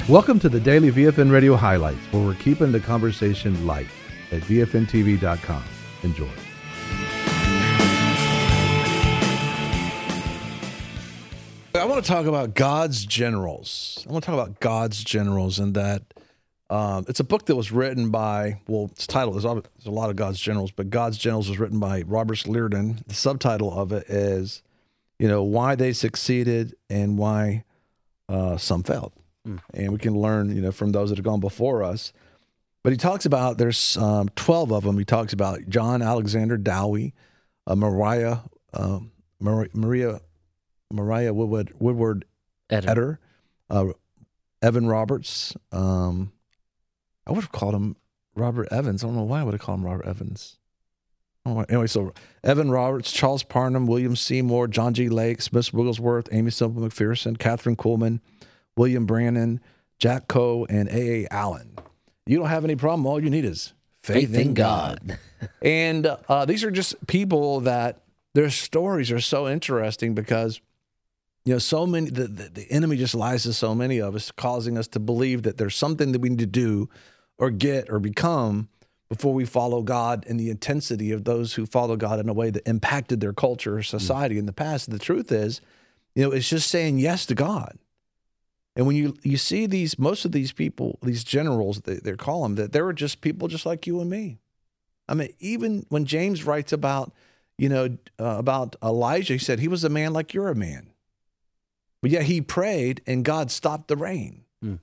Welcome to the Daily VFN Radio Highlights, where we're keeping the conversation light at VFNTV.com. Enjoy. I want to talk about God's generals. I want to talk about God's generals, and that it's a book that was written by, well, it's titled, there's a lot of God's generals, but God's generals was written by Robert Liardon. The subtitle of it is, why they succeeded and why some failed. And we can learn, from those that have gone before us. But he talks about, there's 12 of them. He talks about John Alexander Dowie, Maria Woodward Etter, Evan Roberts. I would have called him Robert Evans. I don't know why I would have called him Robert Evans. Anyway, so Evan Roberts, Charles Parham, William Seymour, John G. Lake, Smith Wigglesworth, Amy Semple McPherson, Catherine Kuhlman, William Brannon, Jack Coe, and A.A. Allen. You don't have any problem. All you need is faith in God. And these are just people that their stories are so interesting because, so many, the enemy just lies to so many of us, causing us to believe that there's something that we need to do or get or become before we follow God, and the intensity of those who follow God in a way that impacted their culture or society in the past. The truth is, it's just saying yes to God. And when you see most of these people, these generals, they call them, that they were just people just like you and me. I mean, even when James writes about Elijah, he said he was a man like you're a man. But yet he prayed and God stopped the rain.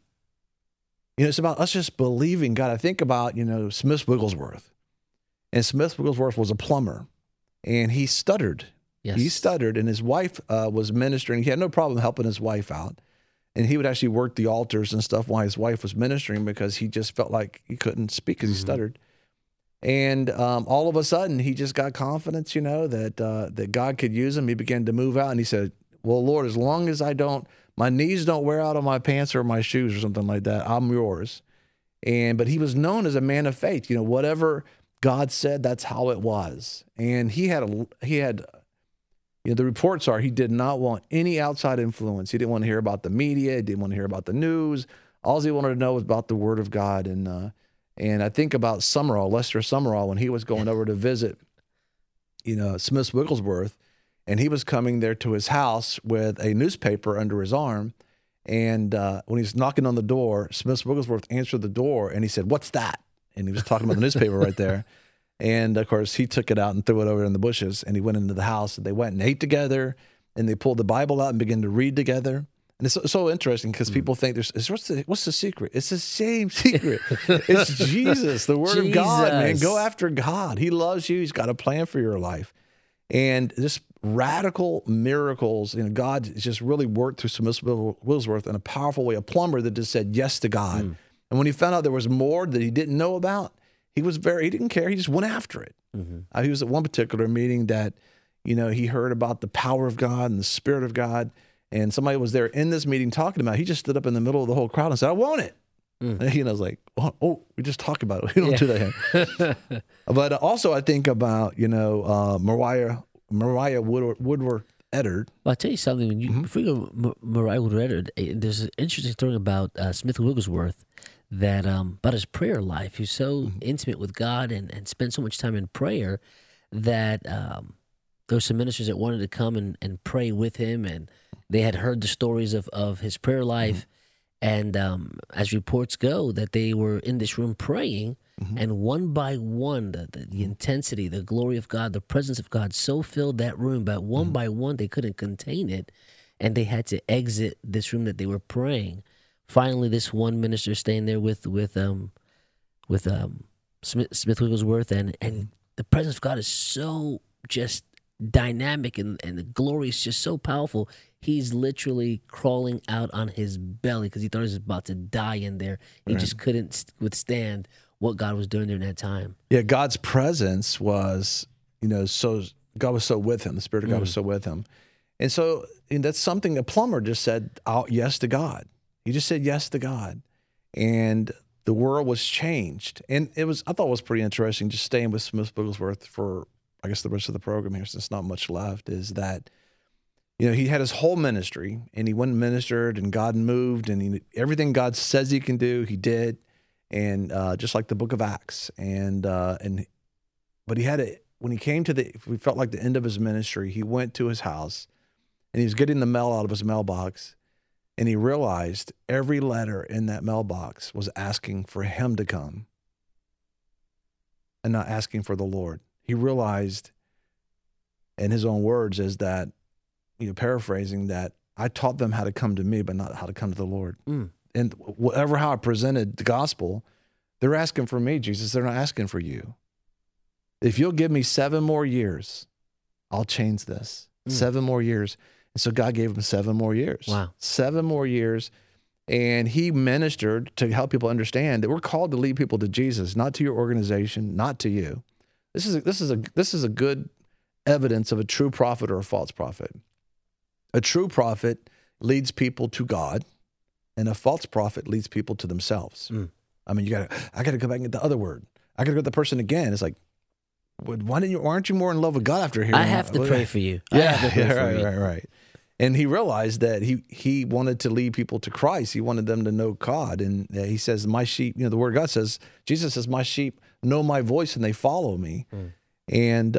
It's about us just believing God. I think about, Smith Wigglesworth. And Smith Wigglesworth was a plumber. And he stuttered. Yes. He stuttered, and his wife was ministering. He had no problem helping his wife out. And he would actually work the altars and stuff while his wife was ministering because he just felt like he couldn't speak because he stuttered. And all of a sudden, he just got confidence, that God could use him. He began to move out, and he said, well, Lord, as long as my knees don't wear out on my pants or my shoes or something like that, I'm yours. But he was known as a man of faith. Whatever God said, that's how it was. And he had the reports are he did not want any outside influence. He didn't want to hear about the media. He didn't want to hear about the news. All he wanted to know was about the Word of God. And I think about Lester Summerall, when he was going over to visit, Smith Wigglesworth, and he was coming there to his house with a newspaper under his arm. And when he was knocking on the door, Smith Wigglesworth answered the door, and he said, "What's that?" And he was talking about the newspaper right there. And, of course, he took it out and threw it over in the bushes, and he went into the house, and they went and ate together, and they pulled the Bible out and began to read together. And it's so interesting because people think what's the secret? It's the same secret. It's Jesus, the Word of God, man. Go after God. He loves you. He's got a plan for your life. And just radical miracles, God just really worked through Smith Wigglesworth in a powerful way, a plumber that just said yes to God. And when he found out there was more that he didn't know about, he didn't care. He just went after it. He was at one particular meeting that, he heard about the power of God and the Spirit of God. And somebody was there in this meeting talking about it. He just stood up in the middle of the whole crowd and said, "I want it." And I was like, oh, we just talk about it. We don't do that here. But also I think about, Maria Woodward Etter. Well, I'll tell you something. When you before you go, Maria Woodward Etter, there's an interesting story about Smith Wigglesworth, that about his prayer life. He's so intimate with God and spent so much time in prayer that there were some ministers that wanted to come and pray with him, and they had heard the stories of his prayer life. And as reports go, that they were in this room praying, and one by one, the intensity, the glory of God, the presence of God so filled that room, but one by one, they couldn't contain it, and they had to exit this room that they were praying. Finally, this one minister staying there with Smith Wigglesworth, and the presence of God is so just dynamic, and the glory is just so powerful. He's literally crawling out on his belly because he thought he was about to die in there. He just couldn't withstand what God was doing during that time. Yeah, God's presence was, God was so with him. The Spirit of God was so with him. And so that's something a plumber just said yes to God. He just said yes to God. And the world was changed. And I thought it was pretty interesting, just staying with Smith Wigglesworth for, I guess, the rest of the program here, since not much left, is that You know, he had his whole ministry, and he went and ministered, and God moved, and everything God says he can do, he did, and just like the book of Acts. But he had it when he came to we felt like the end of his ministry. He went to his house, and he was getting the mail out of his mailbox, and he realized every letter in that mailbox was asking for him to come, and not asking for the Lord. He realized, in his own words, is that, you know, paraphrasing, that I taught them how to come to me, but not how to come to the Lord. And how I presented the gospel, they're asking for me, Jesus. They're not asking for you. If you'll give me 7 more years, I'll change this. 7 more years. And so God gave him 7 more years. Wow. 7 more years. And he ministered to help people understand that we're called to lead people to Jesus, not to your organization, not to you. This is a good evidence of a true prophet or a false prophet. A true prophet leads people to God, and a false prophet leads people to themselves. I mean, I gotta go back and get the other word. I gotta go to the person again. It's like, aren't you more in love with God after hearing? I have to pray for you. Right. And he realized that he wanted to lead people to Christ. He wanted them to know God. And he says, my sheep, you know, the word of God says, Jesus says, my sheep know my voice and they follow me. And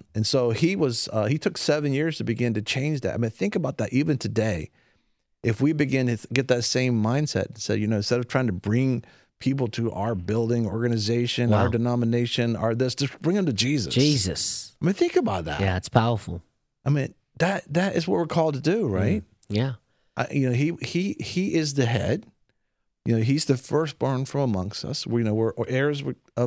so he took 7 years to begin to change that. I mean, think about that. Even today, if we begin to get that same mindset, so, you know, instead of trying to bring people to our building, organization, our denomination, just bring them to Jesus. Jesus. I mean, think about that. Yeah, it's powerful. I mean, that is what we're called to do, right? Yeah. You know, he is the head. You know, he's the firstborn from amongst us. We're heirs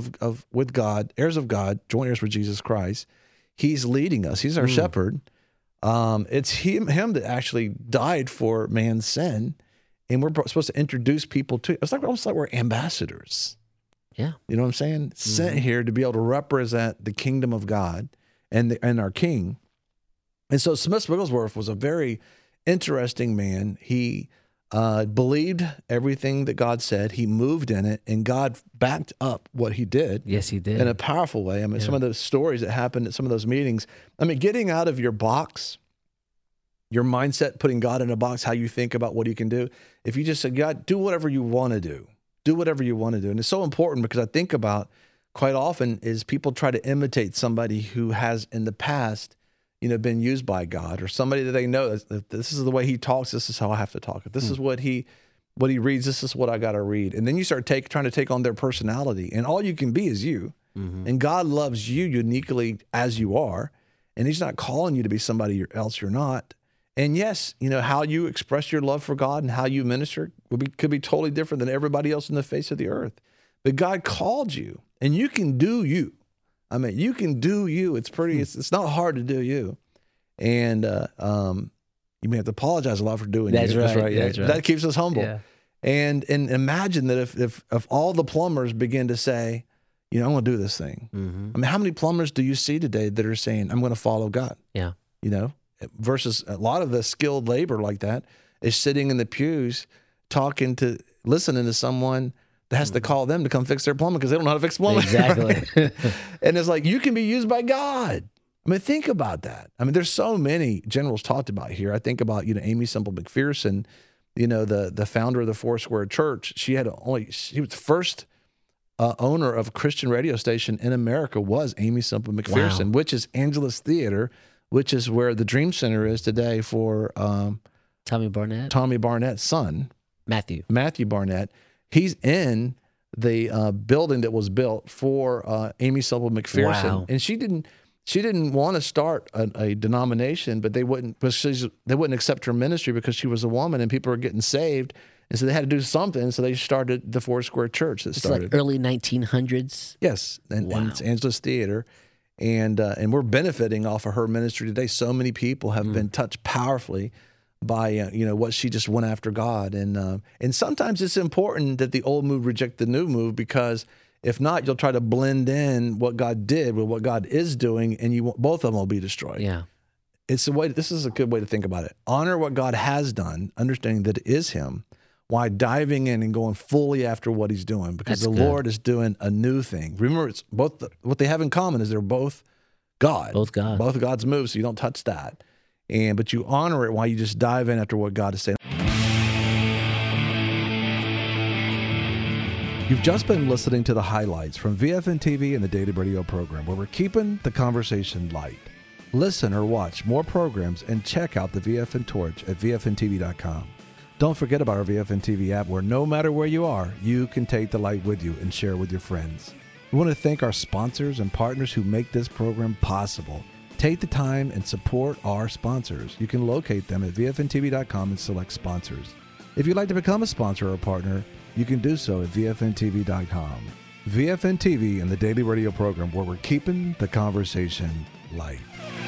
with God, heirs of God, joint heirs with Jesus Christ. He's leading us. He's our shepherd. It's him that actually died for man's sin, and we're supposed to introduce people to. It's like almost like we're ambassadors. Yeah, you know what I'm saying? Sent here to be able to represent the kingdom of God and our King. And so Smith Wigglesworth was a very interesting man. He believed everything that God said. He moved in it, and God backed up what he did. Yes, he did. In a powerful way. I mean, some of the stories that happened at some of those meetings, I mean, getting out of your box, your mindset, putting God in a box, how you think about what he can do. If you just said, God, do whatever you want to do. Do whatever you want to do. And it's so important because I think about quite often is people try to imitate somebody who has in the past, you know, been used by God, or somebody that they know that this is the way he talks. This is how I have to talk. If this is what he reads, this is what I got to read. And then you start trying to take on their personality, and all you can be is you. And God loves you uniquely as you are, and he's not calling you to be somebody else you're not. And yes, you know, how you express your love for God and how you minister could be totally different than everybody else on the face of the earth. But God called you, and you can do you. I mean, you can do you. It's pretty. It's not hard to do you, and you may have to apologize a lot for doing That's you. right. That's right. That's right. That keeps us humble. Yeah. And imagine that if all the plumbers begin to say, you know, I'm going to do this thing. I mean, how many plumbers do you see today that are saying, I'm going to follow God? Yeah. You know, versus a lot of the skilled labor like that is sitting in the pews listening to someone that has to call them to come fix their plumbing because they don't know how to fix plumbing. Exactly. Right? And it's like, you can be used by God. I mean, think about that. I mean, there's so many generals talked about here. I think about, you know, Amy Semple McPherson, you know, the founder of the Foursquare Church. She was the first owner of a Christian radio station in America was Amy Semple McPherson, which is Angelus Theater, which is where the Dream Center is today for Tommy Barnett's son, Matthew Barnett. He's in the building that was built for Amy Semple McPherson. Wow. And she didn't want to start a denomination, but they wouldn't accept her ministry because she was a woman and people were getting saved. And so they had to do something. So they started the Foursquare Church that started. It's like early 1900s. Yes. And it's Angelus Theater. And we're benefiting off of her ministry today. So many people have been touched powerfully by you know, what she just went after God. And sometimes it's important that the old move reject the new move, because if not, you'll try to blend in what God did with what God is doing, and both of them will be destroyed. Yeah. This is a good way to think about it. Honor what God has done, understanding that it is him, while diving in and going fully after what he's doing, because That's the good. Lord is doing a new thing. Remember, it's both what they have in common is they're both God. Both God. Both God's moves, so you don't touch that. but you honor it while you just dive in after what God is saying. You've just been listening to the highlights from VFN TV and the Daily Radio program, where we're keeping the conversation light. Listen or watch more programs and check out the VFN Torch at VFNTV.com. Don't forget about our VFN TV app, where no matter where you are, you can take the light with you and share with your friends. We want to thank our sponsors and partners who make this program possible. Take the time and support our sponsors. You can locate them at VFNTV.com and select sponsors. If you'd like to become a sponsor or a partner, you can do so at VFNTV.com. VFN TV and the Daily Radio program, where we're keeping the conversation light.